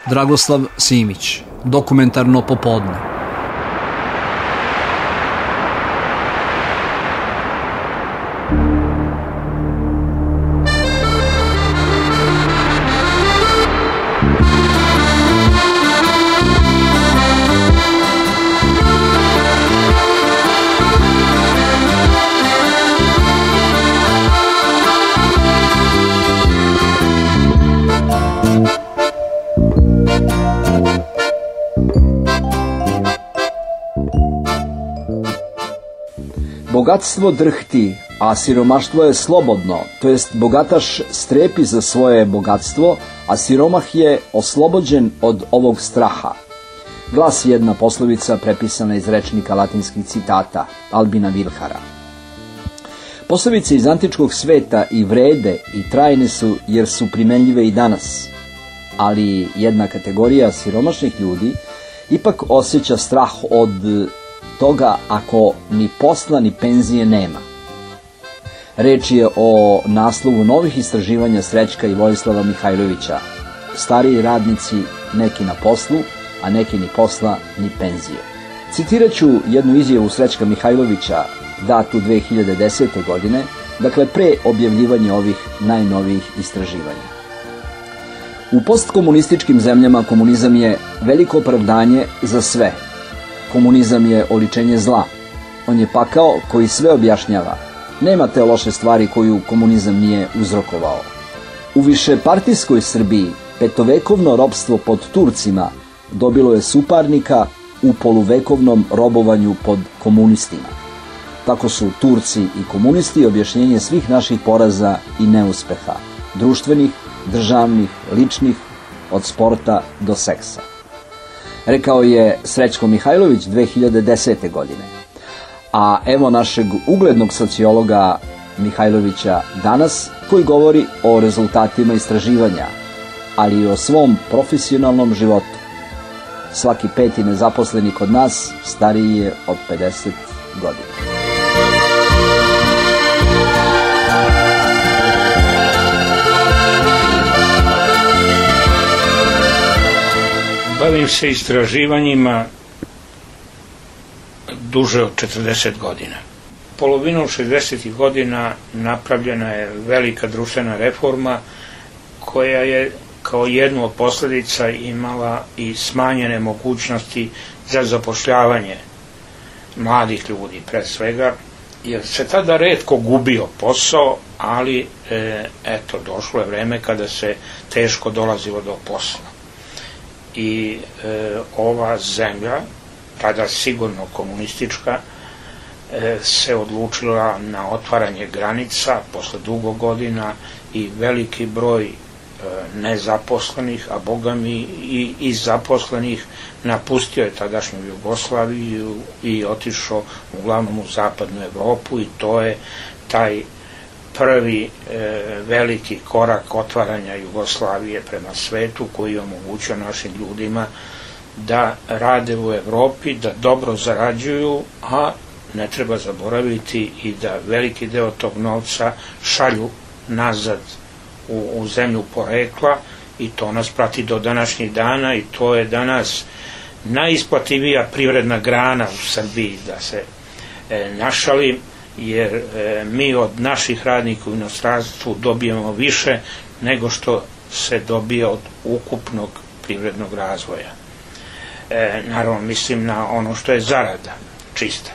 Dragoslav Simić, Dokumentarno popodne. Bogatstvo drhti, a siromaštvo je slobodno, to jest bogataš strepi za svoje bogatstvo, a siromah je oslobođen od ovog straha. Glasi jedna poslovica prepisana iz rečnika latinskih citata Albina Vilhara. Poslovice iz antičkog sveta i vrede i trajne su jer su primenljive i danas, ali jedna kategorija siromašnih ljudi ipak osjeća strah od toga ako ni posla ni penzije nema. Reč je o naslovu novih istraživanja Srećka i Vojislava Mihajlovića. Stariji radnici, neki na poslu, a neki ni posla ni penzije. Citirat ću jednu izjavu Srećka Mihajlovića, datu 2010. godine, dakle pre objavljivanja ovih najnovijih istraživanja. U postkomunističkim zemljama komunizam je veliko opravdanje za sve. Komunizam je oličenje zla. On je pakao koji sve objašnjava. Nema te loše stvari koju komunizam nije uzrokovao. U višepartijskoj Srbiji petovekovno ropstvo pod Turcima dobilo je suparnika u poluvekovnom robovanju pod komunistima. Tako su Turci i komunisti objašnjenje svih naših poraza i neuspeha, društvenih, državnih, ličnih, od sporta do seksa. Rekao je Srećko Mihajlović 2010. godine. A evo našeg uglednog sociologa Mihajlovića danas, koji govori o rezultatima istraživanja, ali i o svom profesionalnom životu. Svaki peti nezaposleni kod nas stariji je od 50 godina. Bavim se istraživanjima duže od 40 godina. Polovinom 60. godina napravljena je velika društvena reforma koja je kao jednu od posljedica imala i smanjene mogućnosti za zapošljavanje mladih ljudi pre svega, jer se tada retko gubio posao, ali došlo je vreme kada se teško dolazilo do posla. I ova zemlja, tada sigurno komunistička, se odlučila na otvaranje granica posle dugo godina i veliki broj nezaposlenih, a bogami i zaposlenih, napustio je tadašnju Jugoslaviju i otišao uglavnom u zapadnu Evropu, i to je taj prvi veliki korak otvaranja Jugoslavije prema svetu, koji je omogućio našim ljudima da rade u Evropi, da dobro zarađuju, a ne treba zaboraviti i da veliki deo tog novca šalju nazad u zemlju porekla, i to nas prati do današnjih dana, i to je danas najisplativija privredna grana u Srbiji, da se našalim, jer mi od naših radnika u inostranstvu dobijemo više nego što se dobije od ukupnog privrednog razvoja. Naravno, mislim na ono što je zarada čista.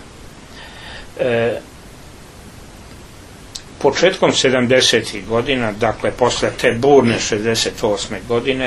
Početkom 70. godina, dakle posle te burne 68. godine,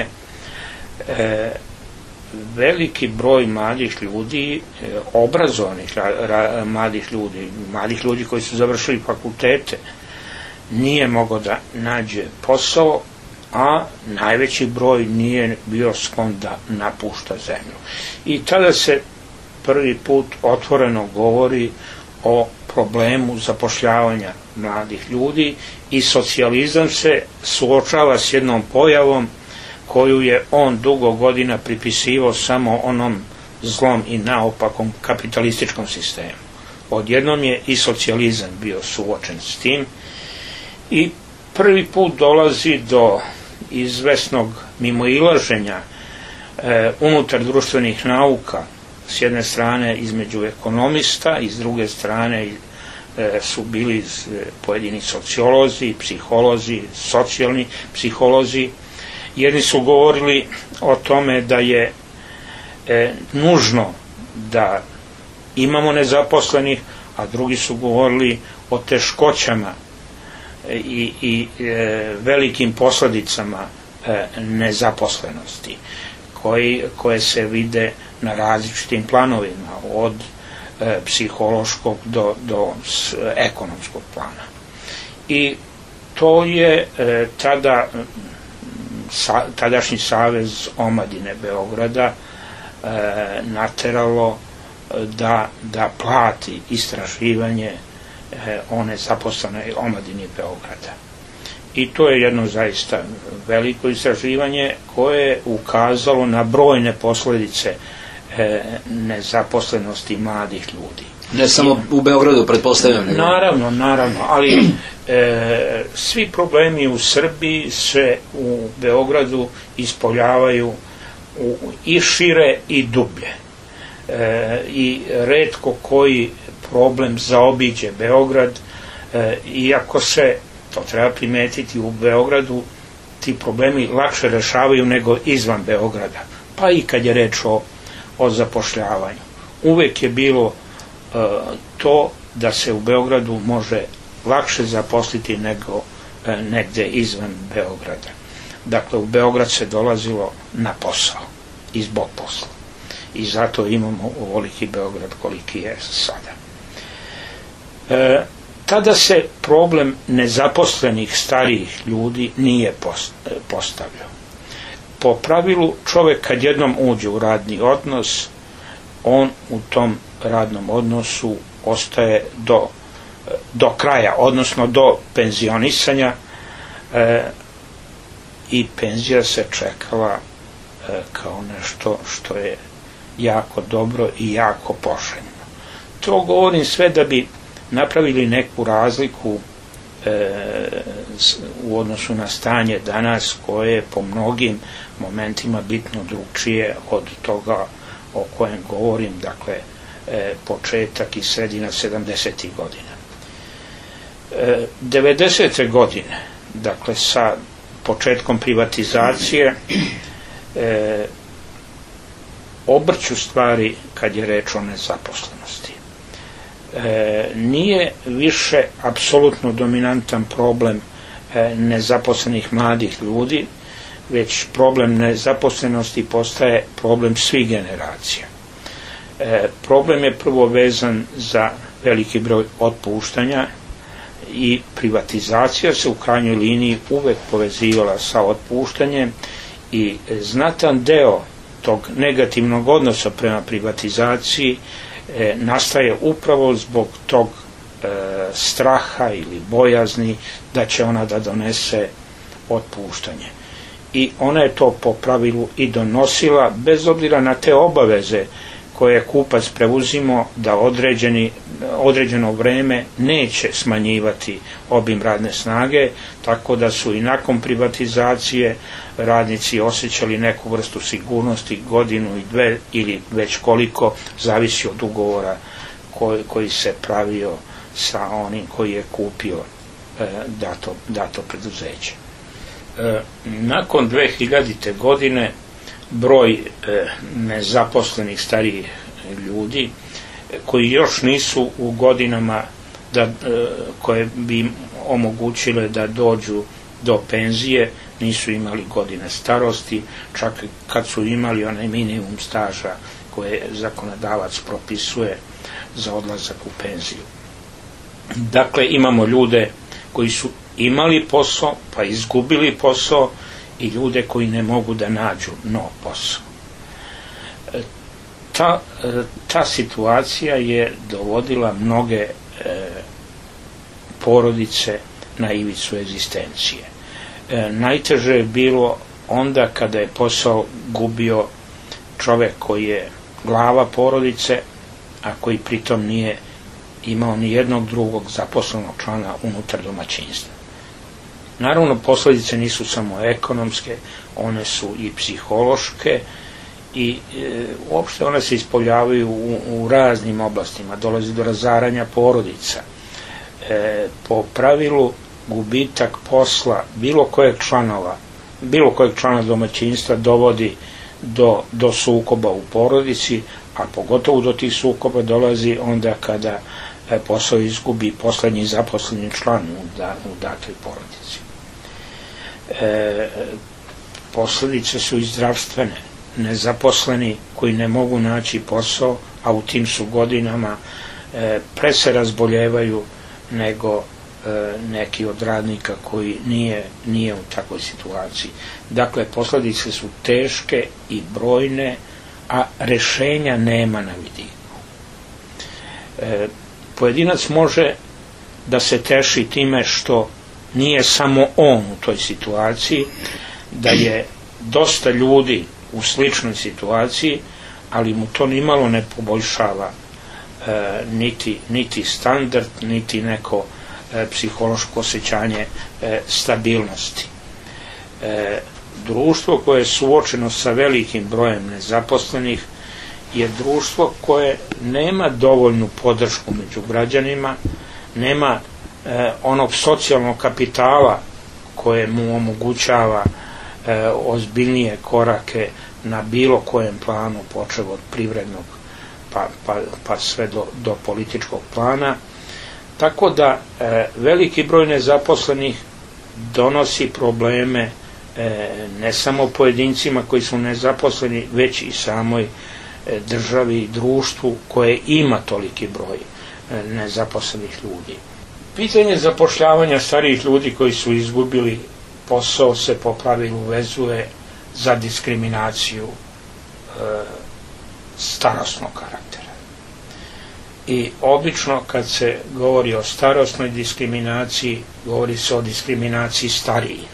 veliki broj mladih ljudi, obrazovanih mladih ljudi koji su završili fakultete, nije mogao da nađe posao, a najveći broj nije bio sklon da napušta zemlju. I tada se prvi put otvoreno govori o problemu zapošljavanja mladih ljudi, i socijalizam se suočava s jednom pojavom koju je on dugo godina pripisivao samo onom zlom i naopakom kapitalističkom sistemu. Odjednom je i socijalizam bio suočen s tim, i prvi put dolazi do izvesnog mimoilaženja unutar društvenih nauka, s jedne strane između ekonomista i s druge strane su bili pojedini sociolozi, psiholozi, socijalni psiholozi. Jedni su govorili o tome da je nužno da imamo nezaposlenih, a drugi su govorili o teškoćama i velikim posledicama nezaposlenosti koje se vide na različitim planovima, od psihološkog do ekonomskog plana. I to je tadašnji Savez omladine Beograda nateralo da plati istraživanje o nezaposlenoj omladini Beograda. I to je jedno zaista veliko istraživanje koje je ukazalo na brojne posledice nezaposlenosti mladih ljudi. Ne samo u Beogradu, pretpostavljam. Naravno, ali svi problemi u Srbiji se u Beogradu ispoljavaju i šire i dublje. I retko koji problem zaobiđe Beograd, iako se, to treba primetiti, u Beogradu ti problemi lakše rešavaju nego izvan Beograda, pa i kad je reč o zapošljavanju. Uvek je bilo to da se u Beogradu može lakše zaposliti nego negde izvan Beograda. Dakle, u Beograd se dolazilo na posao i zbog posla. I zato imamo ovoliki Beograd koliki je sada. Tada se problem nezaposlenih starijih ljudi nije postavljao. Po pravilu, čovek kad jednom uđe u radni odnos, on u tom radnom odnosu ostaje do kraja, odnosno do penzionisanja, i penzija se čekala kao nešto što je jako dobro i jako poželjno. To govorim sve da bi napravili neku razliku u odnosu na stanje danas, koje je po mnogim momentima bitno drugčije od toga o kojem govorim, dakle početak i sredina 70. godina. 90. godine, dakle sa početkom privatizacije, obrću stvari kad je reč o nezaposlenosti. Nije više apsolutno dominantan problem nezaposlenih mladih ljudi, već problem nezaposlenosti postaje problem svih generacija. Problem je prvo vezan za veliki broj otpuštanja i privatizacija se u krajnjoj liniji uvek povezivala sa otpuštanjem i znatan deo tog negativnog odnosa prema privatizaciji nastaje upravo zbog tog straha ili bojazni da će ona da donese otpuštanje. I ona je to po pravilu i donosila, bez obzira na te obaveze koje je kupac preuzimao da određeno vreme neće smanjivati obim radne snage, tako da su i nakon privatizacije radnici osjećali neku vrstu sigurnosti, godinu i dve ili već koliko, zavisi od ugovora koji se pravio sa onim koji je kupio dato preduzeće. Nakon 2000. godine broj nezaposlenih starijih ljudi koji još nisu u godinama koje bi im omogućile da dođu do penzije, nisu imali godine starosti, čak kad su imali onaj minimum staža koje zakonodavac propisuje za odlazak u penziju. Dakle, imamo ljude koji su imali posao, pa izgubili posao, i ljude koji ne mogu da nađu nov posao. Ta situacija je dovodila mnoge porodice na ivicu egzistencije. Najteže je bilo onda kada je posao gubio čovek koji je glava porodice, a koji pritom nije imao ni jednog drugog zaposlenog člana unutar domaćinstva. Naravno, posledice nisu samo ekonomske, one su i psihološke i uopšte one se ispoljavaju u raznim oblastima, dolazi do razaranja porodica. Po pravilu gubitak posla bilo kojeg člana domaćinstva dovodi do sukoba u porodici, a pogotovo do tih sukoba dolazi onda kada posao izgubi poslednji zaposleni član u datoj porodici. Posledice su i zdravstvene. Nezaposleni koji ne mogu naći posao, a u tim su godinama, pre se razboljevaju nego neki od radnika koji nije u takvoj situaciji. Dakle, posledice su teške i brojne, a rešenja nema na vidiku. Pojedinac može da se teši time što nije samo on u toj situaciji, da je dosta ljudi u sličnoj situaciji, ali mu to nimalo ne poboljšava niti standard, niti neko psihološko osjećanje stabilnosti. Društvo koje je suočeno sa velikim brojem nezaposlenih je društvo koje nema dovoljnu podršku među građanima, nema onog socijalnog kapitala koje mu omogućava ozbiljnije korake na bilo kojem planu, počev od privrednog pa sve do političkog plana. Tako da veliki broj nezaposlenih donosi probleme ne samo pojedincima koji su nezaposleni, već i samoj državi i društvu koje ima toliki broj nezaposlenih ljudi. Pitanje zapošljavanja starijih ljudi koji su izgubili posao se po pravilu vezuje za diskriminaciju starosnog karaktera. I obično kad se govori o starosnoj diskriminaciji, govori se o diskriminaciji starijih.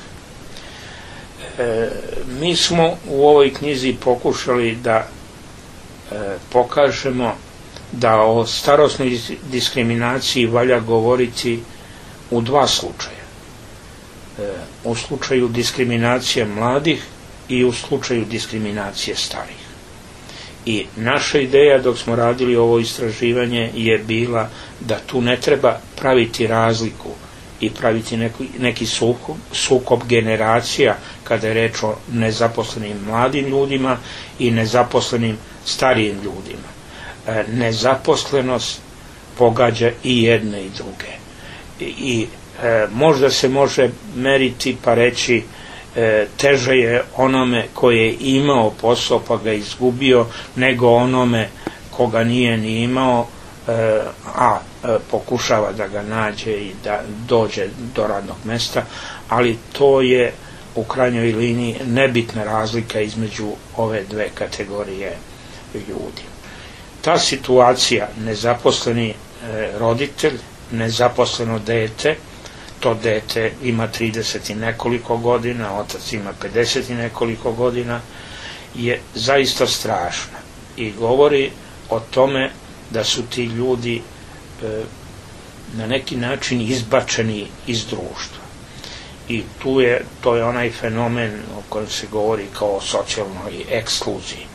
Mi smo u ovoj knjizi pokušali da pokažemo da o starosnoj diskriminaciji valja govoriti u dva slučaja. U slučaju diskriminacije mladih i u slučaju diskriminacije starijih. I naša ideja dok smo radili ovo istraživanje je bila da tu ne treba praviti razliku i praviti neki sukob generacija kada je reč o nezaposlenim mladim ljudima i nezaposlenim starijim ljudima. Nezaposlenost pogađa i jedne i druge. I možda se može meriti pa reći teže je onome koji je imao posao pa ga izgubio nego onome koga nije ni imao, a pokušava da ga nađe i da dođe do radnog mesta, ali to je u krajnjoj liniji nebitna razlika između ove dve kategorije ljudi. Ta situacija, nezaposleni roditelj, nezaposleno dete, to dete ima 30 i nekoliko godina, otac ima 50 i nekoliko godina, je zaista strašna i govori o tome da su ti ljudi na neki način izbačeni iz društva. I to je onaj fenomen o kojem se govori kao o socijalnoj ekskluziji.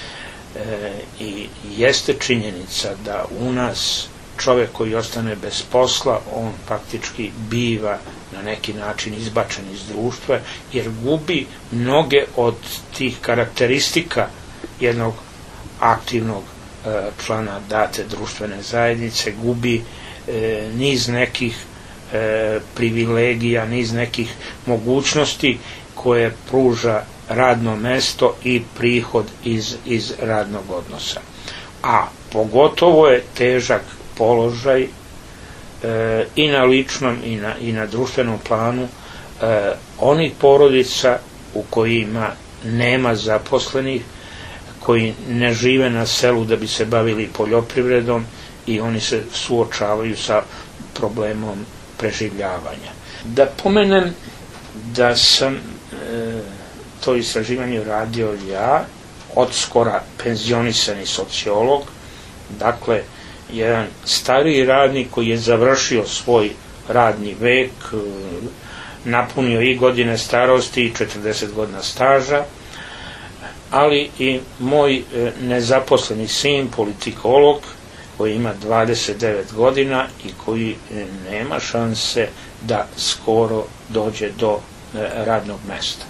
I jeste činjenica da u nas čovjek koji ostane bez posla, on praktički biva na neki način izbačen iz društva, jer gubi mnoge od tih karakteristika jednog aktivnog člana date društvene zajednice, gubi niz nekih privilegija, niz nekih mogućnosti koje pruža radno mesto i prihod iz radnog odnosa. A pogotovo je težak položaj i na ličnom i na društvenom planu onih porodica u kojima nema zaposlenih, koji ne žive na selu da bi se bavili poljoprivredom i oni se suočavaju sa problemom preživljavanja. Da pomenem da sam to istraživanje radio ja, odskora penzionisani sociolog, dakle jedan stariji radnik koji je završio svoj radni vek, napunio i godine starosti i 40 godina staža, ali i moj nezaposleni sin, politikolog, koji ima 29 godina i koji nema šanse da skoro dođe do radnog mesta.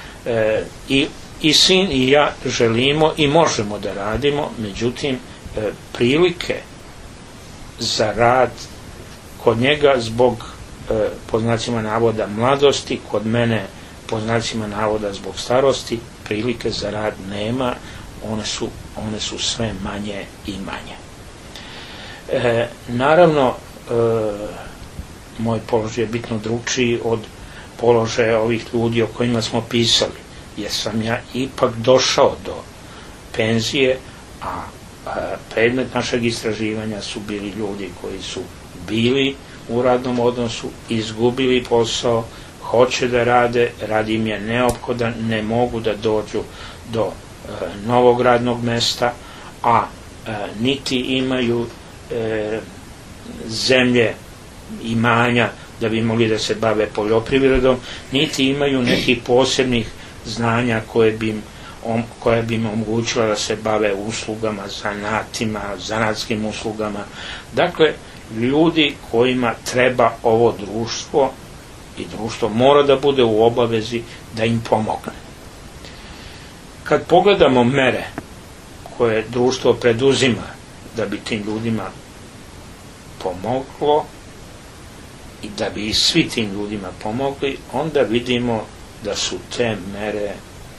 I sin i ja želimo i možemo da radimo, međutim prilike za rad kod njega zbog po znacima navoda mladosti, kod mene po znacima navoda zbog starosti, prilike za rad nema, one su sve manje i manje. Naravno, moj položaj je bitno drugčiji od položaja ovih ljudi o kojima smo pisali, jer sam ja ipak došao do penzije, a predmet našeg istraživanja su bili ljudi koji su bili u radnom odnosu, izgubili posao, hoće da rade, rad im je neophodan, ne mogu da dođu do novog radnog mesta, a niti imaju zemlje, imanja da bi mogli da se bave poljoprivredom, niti imaju nekih posebnih znanja koja bi im omogućila da se bave uslugama, zanatima, zanatskim uslugama. Dakle, ljudi kojima treba ovo društvo, i društvo mora da bude u obavezi da im pomogne. Kad pogledamo mere koje društvo preduzima da bi tim ljudima pomoglo i da bi svi tim ljudima pomogli, onda vidimo da su te mere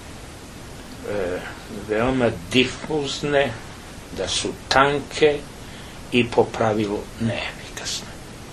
veoma difuzne, da su tanke i po pravilu neefikasne.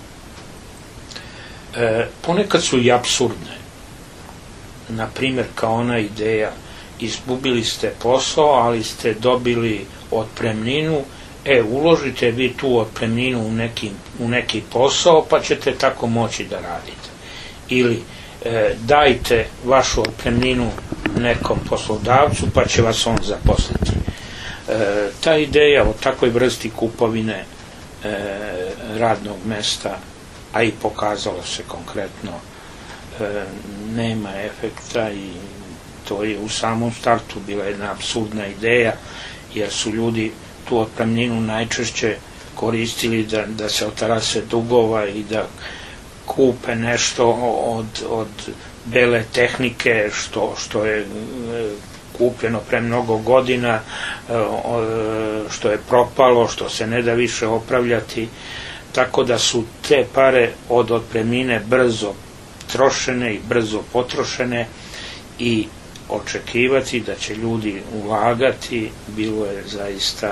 Ponekad su i apsurdne. Na primjer, kao ona ideja, izgubili ste posao, ali ste dobili otpremninu, uložite vi tu otpremninu u neki posao, pa ćete tako moći da radite. Ili dajte vašu otpremninu nekom poslodavcu, pa će vas on zaposliti. Ta ideja o takvoj vrsti kupovine radnog mesta, a i pokazalo se konkretno, nema efekta i to je u samom startu bila jedna apsurdna ideja, jer su ljudi tu otpremninu najčešće koristili da se otarase dugova i da kupe nešto od bele tehnike što je kupljeno pre mnogo godina, što je propalo, što se ne da više opravljati, tako da su te pare od otpremnine brzo trošene i brzo potrošene i očekivati da će ljudi ulagati bilo je zaista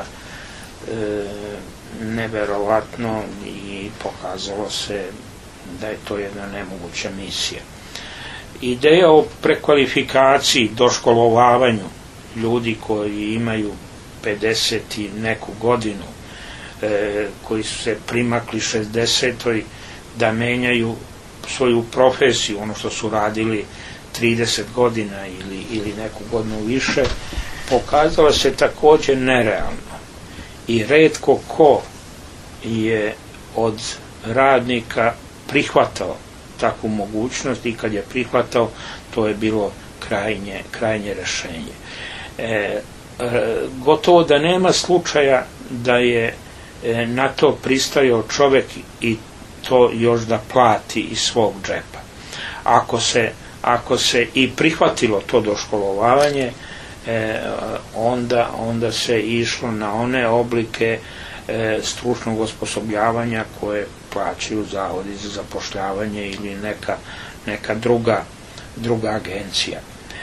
neverovatno i pokazalo se da je to jedna nemoguća misija. Ideja o prekvalifikaciji, doškolovavanju ljudi koji imaju 50 i neku godinu, koji su se primakli 60. da menjaju svoju profesiju, ono što su radili 30 godina ili neku godinu više, pokazalo se također nerealno. I retko ko je od radnika prihvatao takvu mogućnost i kad je prihvatao, to je bilo krajnje rešenje. Gotovo da nema slučaja da je na to pristajao čovek i to još da plati iz svog džepa. Ako se i prihvatilo to doškolovavanje, onda se išlo na one oblike stručnog osposobljavanja koje plaćaju zavodi za zapošljavanje ili neka druga agencija.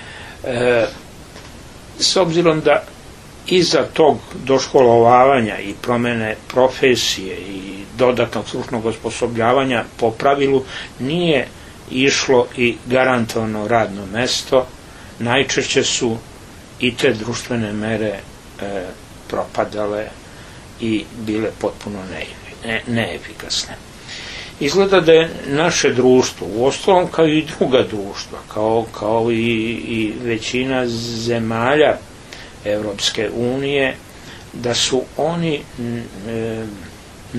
S obzirom da iza tog doškolovavanja i promene profesije i dodatnog stručnog osposobljavanja po pravilu nije išlo i garantovano radno mesto, najčešće su i te društvene mere propadale i bile potpuno neefikasne. Izgleda da je naše društvo, uostalom kao i druga društva, kao i većina zemalja Evropske unije, da su oni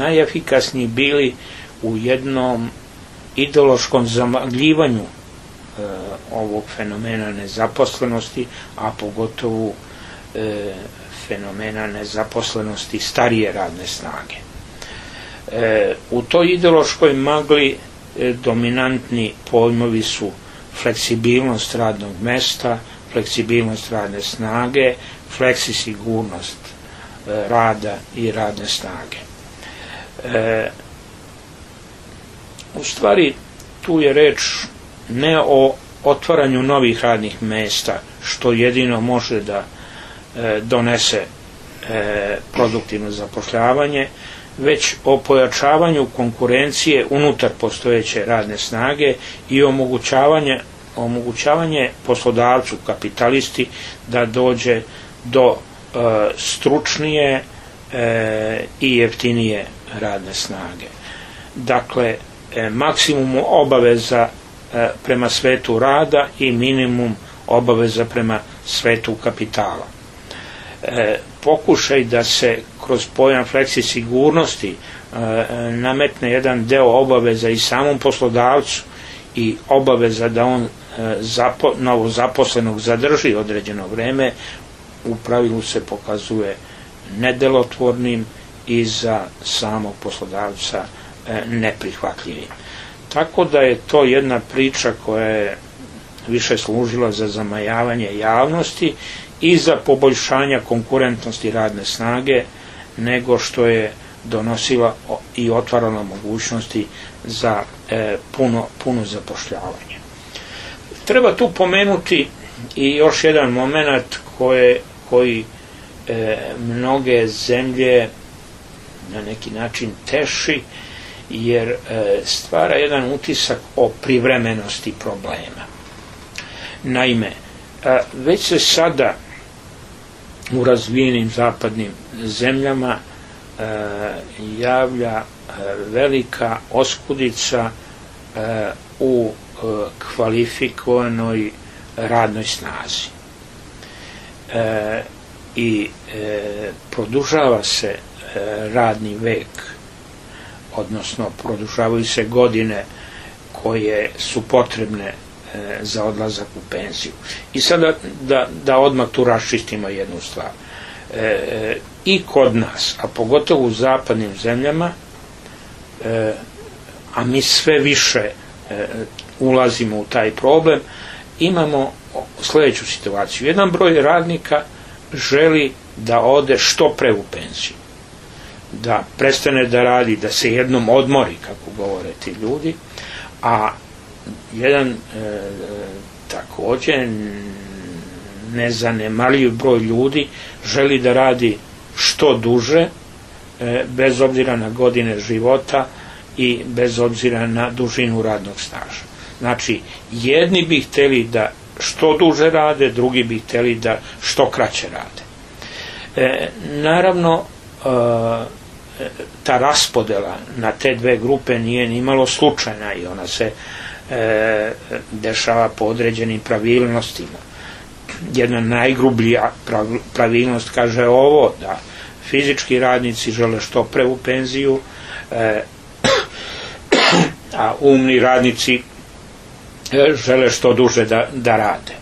najefikasniji bili u jednom ideološkom zamagljivanju ovog fenomena nezaposlenosti, a pogotovo fenomena nezaposlenosti starije radne snage. U toj ideološkoj magli dominantni pojmovi su fleksibilnost radnog mesta, fleksibilnost radne snage, fleksisigurnost rada i radne snage. U stvari, tu je reč ne o otvaranju novih radnih mesta, što jedino može da donese produktivno zapošljavanje, već o pojačavanju konkurencije unutar postojeće radne snage i omogućavanje poslodavcu, kapitalisti, da dođe do stručnije i jeftinije radne snage. Dakle, maksimum obaveza prema svetu rada i minimum obaveza prema svetu kapitala. Pokušaj da se kroz pojam fleksisigurnosti nametne jedan deo obaveza i samom poslodavcu i obaveza da on novozaposlenog zadrži određeno vreme, u pravilu se pokazuje nedelotvornim i za samog poslodavca neprihvatljivim. Tako da je to jedna priča koja je više služila za zamajavanje javnosti i za poboljšanja konkurentnosti radne snage, nego što je donosila i otvarala mogućnosti za puno zapošljavanje. Treba tu pomenuti i još jedan moment koji mnoge zemlje na neki način teši, jer stvara jedan utisak o privremenosti problema. Naime, već se sada u razvijenim zapadnim zemljama javlja velika oskudica u kvalifikovanoj radnoj snazi. I produžava se radni vek, odnosno produžavaju se godine koje su potrebne za odlazak u penziju. I sada da odmah tu raščistimo jednu stvar. I kod nas, a pogotovo u zapadnim zemljama, a mi sve više ulazimo u taj problem, imamo sledeću situaciju. Jedan broj radnika želi da ode što pre u penziju, da prestane da radi, da se jednom odmori, kako govore ti ljudi, a jedan takođe nezanemarljiv broj ljudi želi da radi što duže, bez obzira na godine života i bez obzira na dužinu radnog staža. Znači, jedni bi hteli da što duže rade, drugi bi hteli da što kraće rade. Naravno, ta raspodela na te dve grupe nije ni malo slučajna i ona se dešava po određenim pravilnostima. Jedna najgrublja pravilnost kaže ovo, da fizički radnici žele što pre u penziju, a umni radnici žele što duže da rade.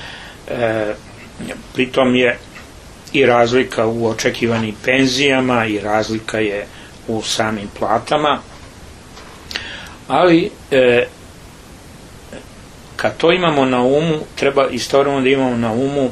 Pritom je i razlika u očekivanim penzijama i razlika je u samim platama, ali kad to imamo na umu, treba istovremeno da imamo na umu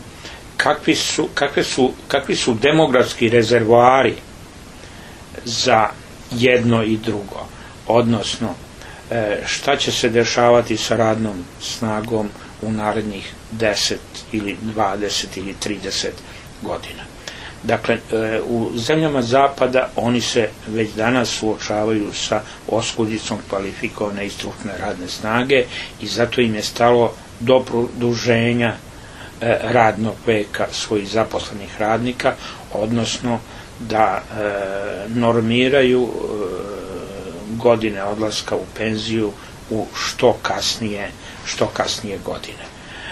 kakvi su demografski rezervoari za jedno i drugo, odnosno šta će se dešavati sa radnom snagom u narednih 10 ili 20 ili 30 godina. Dakle, u zemljama zapada oni se već danas suočavaju sa oskudicom kvalifikovane i stručne radne snage i zato im je stalo do produženja radnog veka svojih zaposlenih radnika, odnosno da normiraju godine odlaska u penziju u što kasnije godine.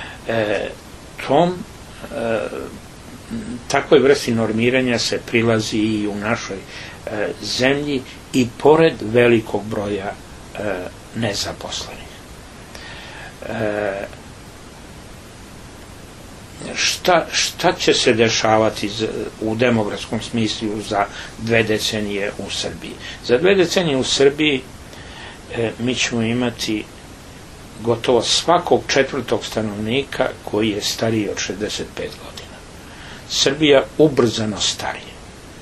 Takvoj vrsti normiranja se prilazi i u našoj zemlji i pored velikog broja nezaposlenih. Šta će se dešavati u demografskom smislu za 2 decenije u Srbiji? Za 2 decenije u Srbiji mi ćemo imati gotovo svakog 4. stanovnika koji je stariji od 65 godina. Srbija ubrzano starije.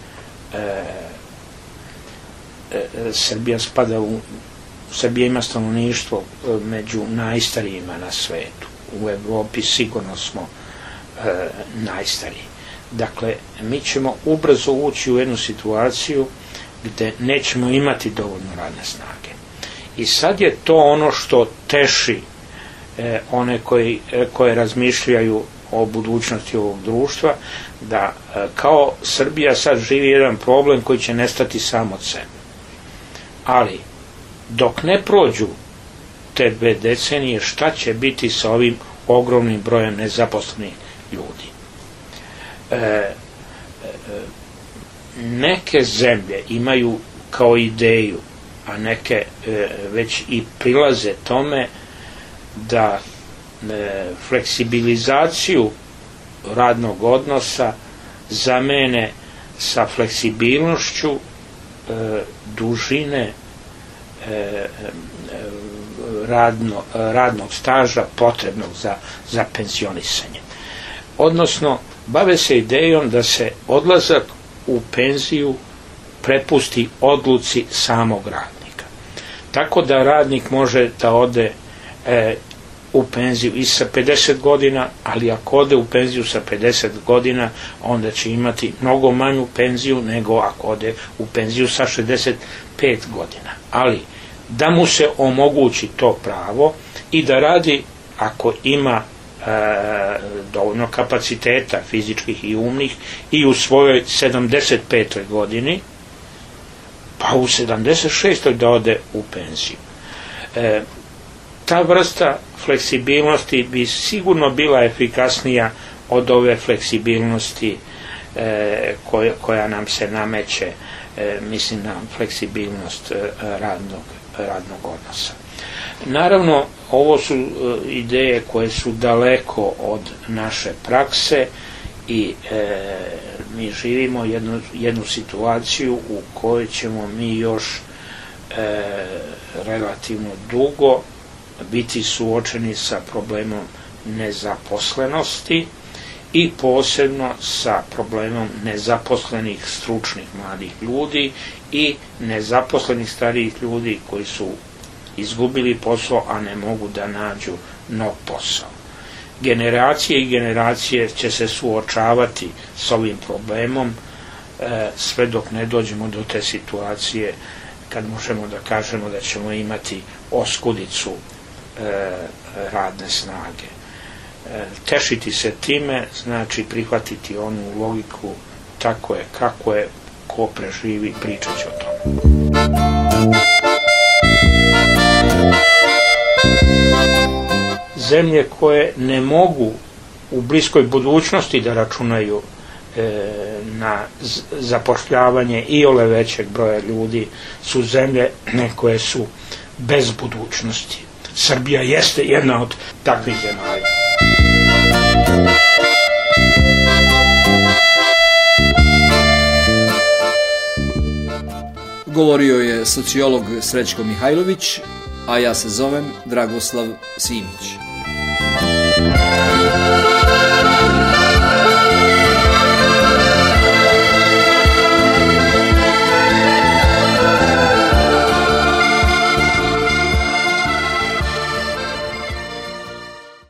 Srbija ima stanovništvo među najstarijima na svetu. U Evropi sigurno smo najstariji. Dakle, mi ćemo ubrzo ući u jednu situaciju gde nećemo imati dovoljno radne snage. I sad je to ono što teši one koje razmišljaju o budućnosti ovog društva, da kao Srbija sad živi jedan problem koji će nestati sam od sebe. Ali, dok ne prođu te 2 decenije, šta će biti sa ovim ogromnim brojem nezaposlenih ljudi? Neke zemlje imaju kao ideju, a neke već i prilaze tome, da fleksibilizaciju radnog odnosa zamene sa fleksibilnošću dužine radnog staža potrebnog za penzionisanje. Odnosno, bave se idejom da se odlazak u penziju prepusti odluci samog radnika. Tako da radnik može da ode u penziju i sa 50 godina, ali ako ode u penziju sa 50 godina, onda će imati mnogo manju penziju nego ako ode u penziju sa 65 godina. Ali, da mu se omogući to pravo i da radi, ako ima dovoljno kapaciteta fizičkih i umnih, i u svojoj 75. godini, pa u 76. da ode u penziju. Ta vrsta fleksibilnosti bi sigurno bila efikasnija od ove fleksibilnosti koja nam se nameće, mislim na fleksibilnost radnog odnosa. Naravno, ovo su ideje koje su daleko od naše prakse i mi živimo jednu situaciju u kojoj ćemo mi još relativno dugo biti suočeni sa problemom nezaposlenosti i posebno sa problemom nezaposlenih stručnih mladih ljudi i nezaposlenih starijih ljudi koji su izgubili posao, a ne mogu da nađu nov posao. Generacije i generacije će se suočavati s ovim problemom sve dok ne dođemo do te situacije kad možemo da kažemo da ćemo imati oskudicu radne snage. Tešiti se time znači prihvatiti onu logiku tako je kako je, ko preživi, pričat će o tome. Zemlje koje ne mogu u bliskoj budućnosti da računaju na zapošljavanje iole većeg broja ljudi su zemlje koje su bez budućnosti. Srbija jeste jedna od takvih zemalja. Govorio je sociolog Srećko Mihajlović, a ja se zovem Dragoslav Simić.